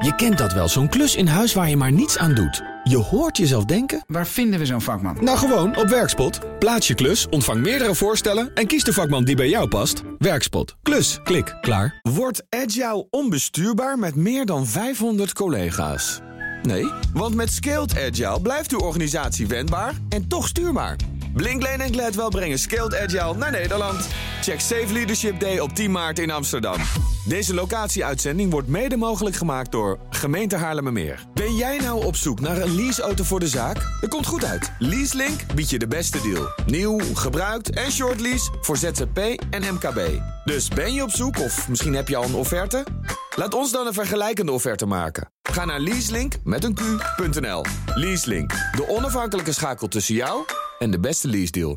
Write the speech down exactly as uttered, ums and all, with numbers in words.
Je kent dat wel, zo'n klus in huis waar je maar niets aan doet. Je hoort jezelf denken... Waar vinden we zo'n vakman? Nou, gewoon op Werkspot. Plaats je klus, ontvang meerdere voorstellen... en kies de vakman die bij jou past. Werkspot. Klus. Klik. Klaar. Word agile onbestuurbaar met meer dan vijfhonderd collega's. Nee, want met Scaled Agile blijft uw organisatie wendbaar en toch stuurbaar. Blinklane en Gladwell brengen Scaled Agile naar Nederland. Check Safe Leadership Day op tien maart in Amsterdam. Deze locatie-uitzending wordt mede mogelijk gemaakt door Gemeente Haarlemmermeer. Ben jij nou op zoek naar een leaseauto voor de zaak? Dat komt goed uit. Leaselink biedt je de beste deal. Nieuw, gebruikt en short lease voor Z Z P en M K B. Dus ben je op zoek of misschien heb je al een offerte? Laat ons dan een vergelijkende offerte maken. Ga naar leaselink met een q punt n l. Leaselink, de onafhankelijke schakel tussen jou en de beste lease deal.